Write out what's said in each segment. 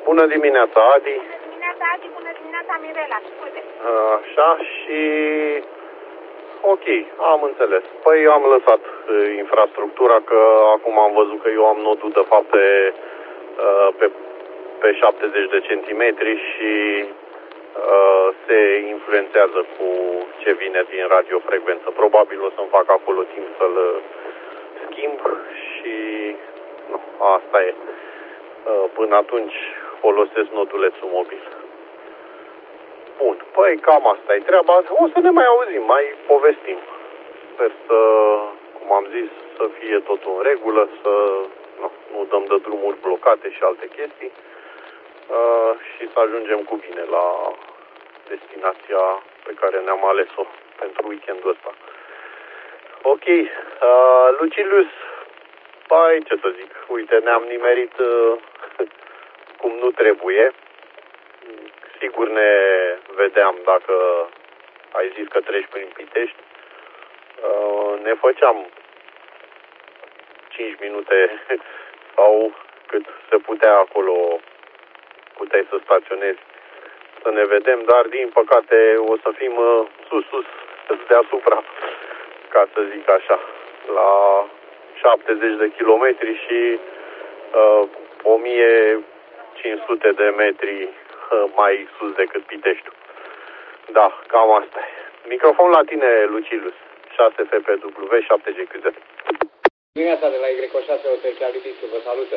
Bună dimineața, Adi. Bună dimineața, Adi. Bună dimineața, Mirela. Scuze. Așa și... Ok, am înțeles. Păi am lăsat infrastructura, că acum am văzut că eu am nodul de fapt pe 70 de centimetri și se influențează cu ce vine din radiofrecvență. Probabil o să-mi fac acolo timp să-l schimb și nu, asta e. Până atunci folosesc nodulețul mobil. Bun, păi cam asta e treaba. O să ne mai auzim, mai povestim. Sper să, cum am zis, să fie totul în regulă, să nu dăm de drumuri blocate și alte chestii și să ajungem cu bine la destinația pe care ne-am ales-o pentru weekendul ăsta. Ok, Lucilius, păi ce să zic, uite, ne-am nimerit cum nu trebuie. Sigur ne vedeam dacă ai zis că treci prin Pitești. Ne făceam 5 minute sau cât se putea acolo, puteai să staționezi, să ne vedem, dar din păcate o să fim sus deasupra, ca să zic așa, la 70 de kilometri și 1500 de metri mai sus decât Piteștiul. Da, cam asta e. Microfon la tine, Lucilius. 6FPW, 7GQZ. Dimineața de la Y6 Hotel Libisu, vă salută.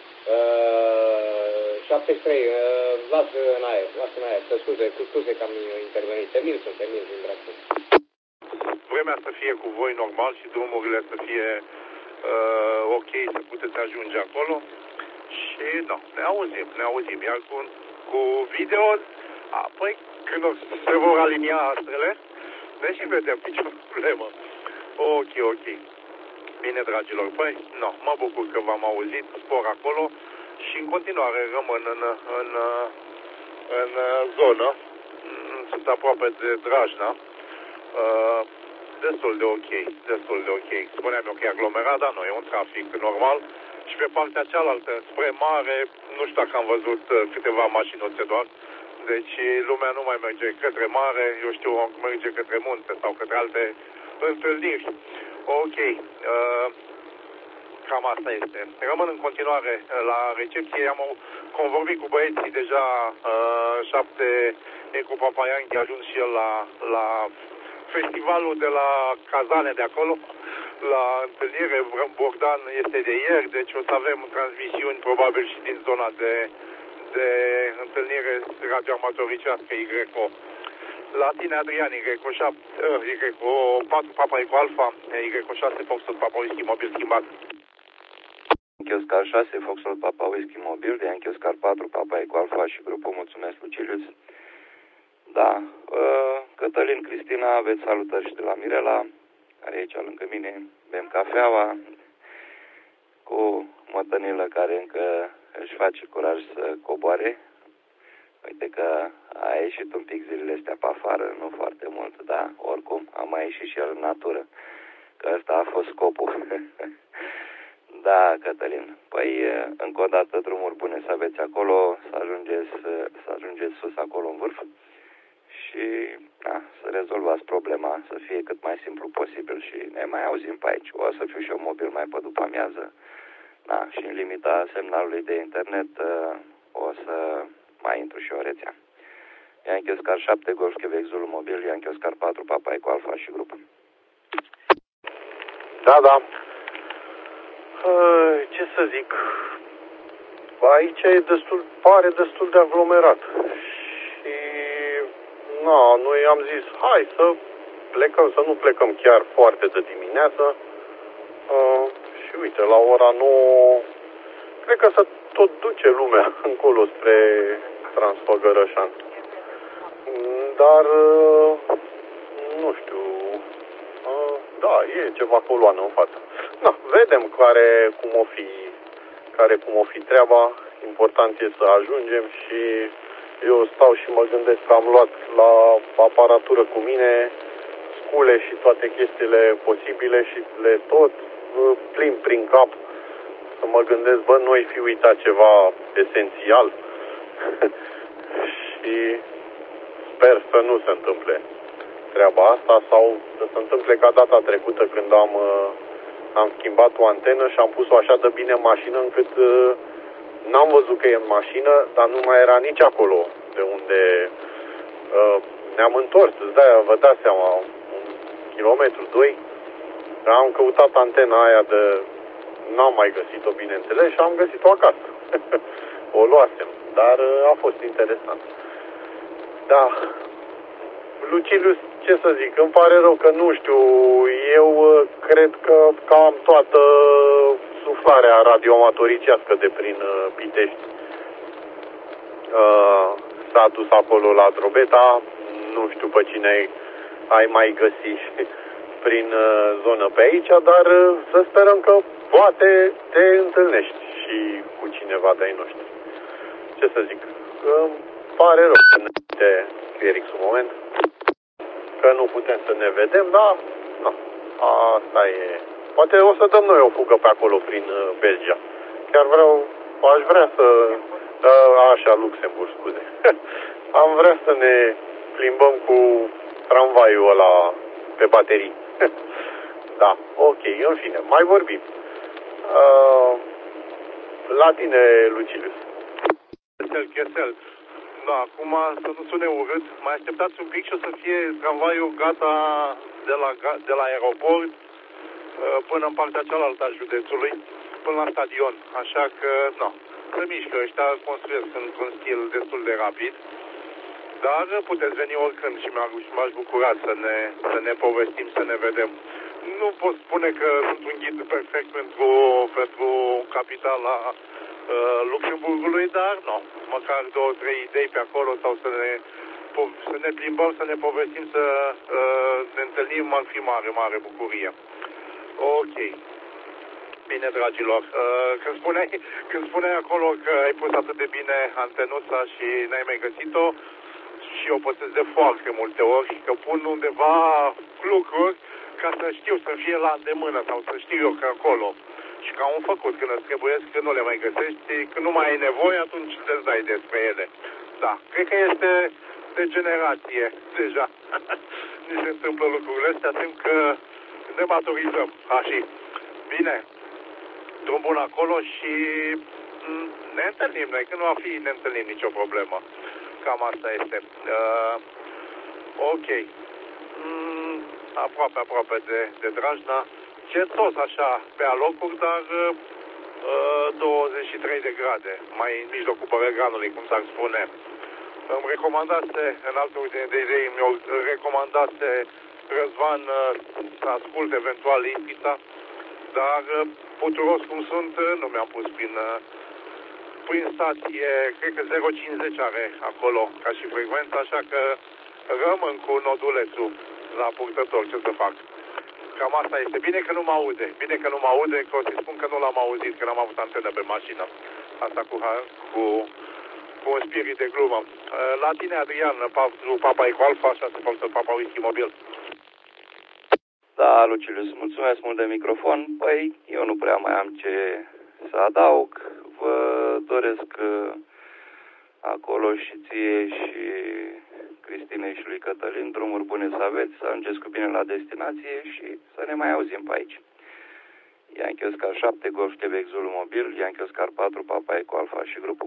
73, lasă în aer, să scuze că am intervenit. Emil din Brașov. Vremea să fie cu voi normal și drumurile să fie ok, să puteți ajunge acolo. Și nu, ne auzim. Iar cu video, apoi când se vor alinia astrele, ne și vedem, nicio problemă. Ok. Bine, dragilor, păi, mă bucur că v-am auzit, spor acolo și în continuare rămân în zonă. Sunt aproape de Drajna. Destul de ok. Spuneam eu că e aglomerat, dar nu, e un trafic normal. Și pe partea cealaltă, spre mare, nu știu dacă am văzut câteva mașinuțe doar. Deci lumea nu mai merge către mare, eu știu, merge către munte sau către alte întâlniri. Ok, cam asta este. Rămân în continuare la recepție, am convorbit cu băieții deja 7 cu Papaianchi, a ajuns și el la festivalul de la Cazane de acolo, la întâlnire. Bogdan este de ieri, deci o să avem transmisiuni probabil și din zona de întâlnire radioamatoricească YO. La tine, Adrian, YO4 Papa Eco Alpha, YO6 Foxtrot Papa Whisky Mobil schimbat. Yankee Oscar 6 Foxtrot Papa Whisky Mobil, Yankee Oscar 4 Papa Eco Alpha și grupul, mulțumesc, Lucilius. Da, Cătălin, Cristina, aveți salutări și de la Mirela, care e aici lângă mine, bem cafeaua cu mătănilă care încă își face curaj să coboare. Uite că a ieșit un pic zilele astea pe afară, nu foarte mult, dar oricum a mai ieșit și el în natură, că ăsta a fost scopul. Da, Cătălin, păi încă o dată drumuri bune să aveți acolo, să ajungeți sus acolo în vârf și să rezolvați problema, să fie cât mai simplu posibil și ne mai auzim pe aici. O să fiu și eu mobil mai pe după amiază. Da, și în limita semnalului de internet o să mai intru și o rețea. Yankee Oscar 7, Golf Quebec Zulu mobil, Yankee Oscar 4, Papa Eco Alpha și grupă. Da. Ce să zic? Aici pare destul de aglomerat. Și noi am zis, hai să plecăm, să nu plecăm chiar foarte de dimineață. Și uite, la ora 9, cred că se tot duce lumea încolo spre Transfăgărășan. Dar, nu știu, da, e ceva coloană în față. Vedem care cum o fi treaba. Important e să ajungem și eu stau și mă gândesc că am luat la aparatură cu mine scule și toate chestiile posibile și le tot plimb prin cap să mă gândesc, nu-i fi uitat ceva esențial. Și sper să nu se întâmple treaba asta sau să se întâmple ca data trecută când am schimbat o antenă și am pus-o așa de bine în mașină încât n-am văzut că e în mașină, dar nu mai era nici acolo de unde ne-am întors. Vă dați seama, 1 kilometru, 2. Am căutat antena aia n-am mai găsit-o, bineînțeles, și am găsit-o acasă. O luasem, dar a fost interesant. Da, Lucilius, ce să zic, îmi pare rău că nu știu, eu cred că am toată suflarea radioamatoricească de prin Pitești. S-a dus acolo la Drobeta, nu știu pe cine ai mai găsit prin zonă pe aici, dar să sperăm că poate te întâlnești și cu cineva de-ai noștri. Ce să zic, îmi pare rău că ne uite Fierix un moment, că nu putem să ne vedem, dar asta e. Poate o să dăm noi o fugă pe acolo prin Belgia. Chiar aș vrea să... Așa, Luxemburg, scuze. Am vrea să ne plimbăm cu tramvaiul ăla pe baterii. Da, ok, în fine, mai vorbim. La tine, Lucilius. Chesel. Da, acum să nu sune urât, mai așteptați un pic și o să fie tramvaiul gata de la aeroport până în partea cealaltă a județului, până la stadion. Așa că, se mișcă ăștia, construiesc într-un stil destul de rapid. Dar puteți veni oricând și m-aș bucura să ne povestim, să ne vedem. Nu pot spune că sunt un ghid perfect pentru capitala Luxemburgului, dar măcar 2-3 idei pe acolo sau să ne plimbăm, să ne povestim, să ne întâlnim, ar fi mare bucurie. Ok. Bine, dragilor, când spuneai acolo că ai pus atât de bine antenuța și n-ai mai găsit-o, și eu pățesc de foarte multe ori, că pun undeva lucruri ca să știu, să fie la îndemână sau să știu eu că acolo. Și că am făcut când îți trebuie, că nu le mai găsești, când nu mai ai nevoie, atunci îți dai despre ele. Da, cred că este de generație deja. Ni se întâmplă lucrurile astea, simt că ne maturizăm. Așa. Bine, drum bun acolo și ne întâlnim noi, când nu va fi, ne întâlnim nicio problemă. Cam asta este. Ok. Aproape de Drajna. Cetos așa pe alocuri, dar 23 de grade, mai în mijlocul Bărăganului, cum s-ar spune. Îmi recomandase, în altă ordine de idei, mi-o recomandase Răzvan să ascult eventual Ispița, dar puturos cum sunt, nu mi-am pus prin stație, cred că 0,50 are acolo ca și frecvență, așa că rămân cu nodulețul la purtător, ce să fac. Cam asta este. Bine că nu mă aude, că o să spun că nu l-am auzit, că n-am avut antenă pe mașină. Asta cu un spirit de glumă. La tine, Adrian, Papa Eco Alfa, 6 Foxtrot Papa Whisky Mobil. Da, Lucilius, mulțumesc mult de microfon. Păi, eu nu prea mai am ce să adaug. Vă doresc acolo și ție și Cristinei și lui Cătălin drumuri bune să aveți, să ajungeți cu bine la destinație și să ne mai auzim pe aici. Yankee Oscar 7, Golf Quebec Zulu Mobil, Yankee Oscar 4, Papa Eco Alfa și grupul.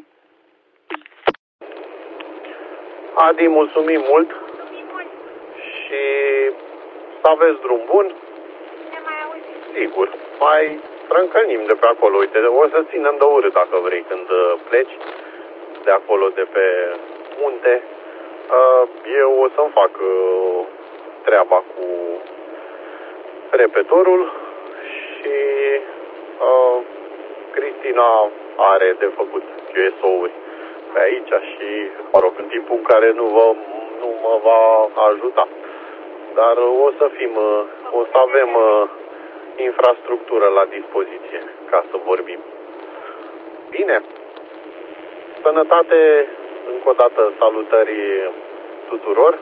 Adi, mulțumim mult și să aveți drum bun. Ne mai auzim. Sigur, mai strâncănim de pe acolo. Uite, o să ținem de urât dacă vrei când pleci de acolo, de pe munte. Eu o să-mi fac treaba cu repetorul și Cristina are de făcut QSO-uri pe aici și, mă rog, în timpul în care nu mă va ajuta. Dar o să avem infrastructură la dispoziție ca să vorbim. Bine. Sănătate, încă o dată salutări tuturor.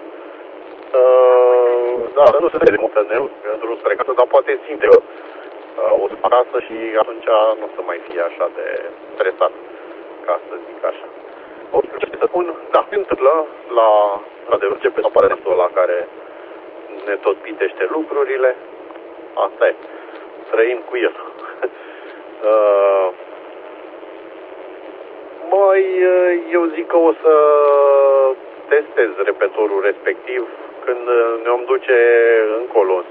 Da, nu se vede multă drum spre casă, dar poate simte că o să fac asta și atunci nu o să mai fie așa de stresat, ca să zic așa. ce să spun, da, se întâmplă la adevăr ce pe aparatul ăla care ne tot pitește lucrurile. Asta e. Trăim cu el. Eu zic că o să testez repetorul respectiv când ne-om duce încolo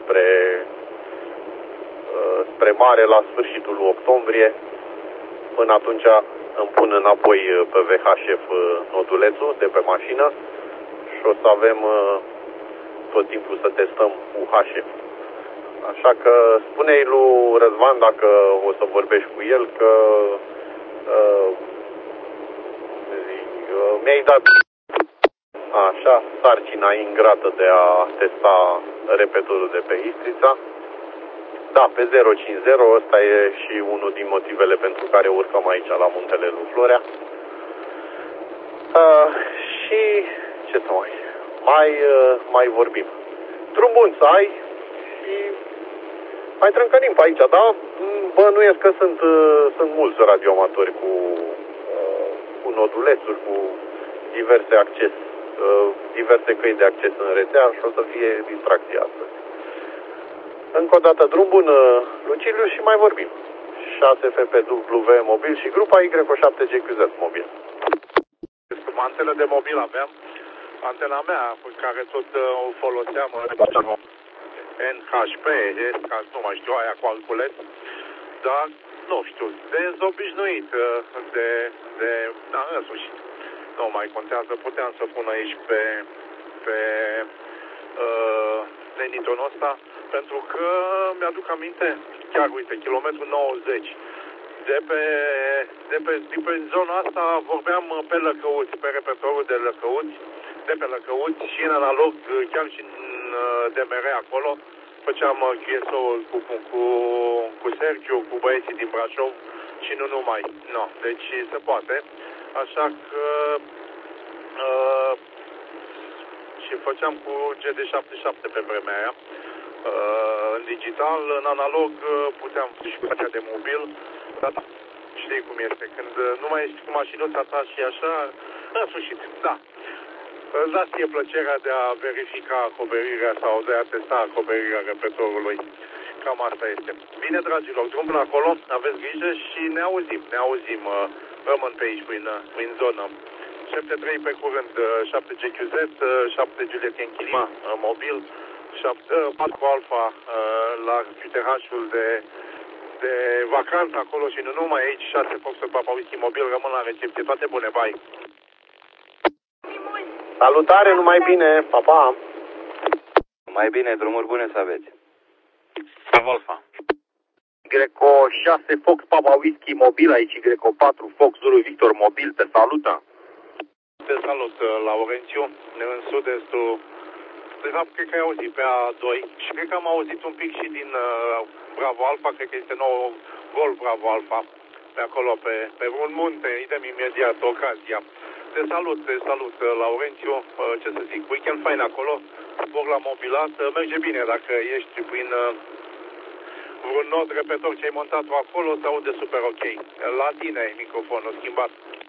spre mare la sfârșitul lui octombrie. Până atunci îmi pun înapoi pe VHF nodulețul de pe mașină și o să avem tot timpul să testăm UHF. Așa că spune-i lui Răzvan, dacă o să vorbești cu el, că mi-ai dat așa sarcina ingrată de a testa repetorul de pe Istrița. Da, pe 050, ăsta e și unul din motivele pentru care urcăm aici la muntele lui Florea. Și ce să mai vorbim. Drum bun să ai și mai trâncănim pe aici, da? Bănuiesc că sunt mulți radioamatori cu nodulețuri, cu diverse căi de acces în rețea și o să fie distracție astăzi. Încă o dată drum bun, Luciliu, și mai vorbim. 6FPW mobil și grupa Y7GQZ mobil. Antenă de mobil aveam. Antena mea, pe care tot o foloseam, NHP, nu mai știu, aia cu alculeț, dar nu știu, dezobișnuit, în sfârșit. Nu mai contează, puteam să pun aici pe lenitonul ăsta, pentru că mi-aduc aminte, chiar uite, kilometrul 90, de pe zona asta vorbeam pe Lăcăuți, pe repertorul de Lăcăuți, de pe Lăcăuți și în analog, chiar și în DMR acolo, făceam QSO-ul cu Sergiu, cu băieții din Brașov și nu numai. No, deci se poate. Așa că și făceam cu GD77 pe vremea aia. În digital, în analog puteam și cu partea de mobil, dar știi cum este, când nu mai ești cu mașinuța ta și așa, în sfârșit, da. Îți dați ție plăcerea de a verifica acoperirea sau de a testa acoperirea repertorului. Cam asta este. Bine, dragilor, drum până acolo, aveți grijă și ne auzim, rămân pe aici prin zonă. 7-3 pe curând, 7GQZ, 7 Juliet Enchilima, mobil, 4 Alfa la QTH-ul de vacanță acolo și nu numai aici, 6 Foxtrot Papa Whisky mobil, rămân la recepție. Toate bune, bye! Salutare, numai bine, papa! Mai bine, drumuri bune să aveți. Alfa. Greco 6 Fox Papa Whisky mobil, aici Greco 4 Fox Zulu Victor mobil, te salută! Te salut, Laurențiu, în sud-estul. De fapt, cred că ai auzit pe A2 și cred că am auzit un pic și din Bravo Alfa, cred că este nou Golf Bravo Alfa, pe acolo, pe un munte, idem imediat ocazia. Te salut, Laurențiu, ce să zic, weekend fain acolo, vor la mobilat, merge bine dacă ești prin vreun nod repetor ce ai montat acolo, se aude super ok. La tine microfonul schimbat.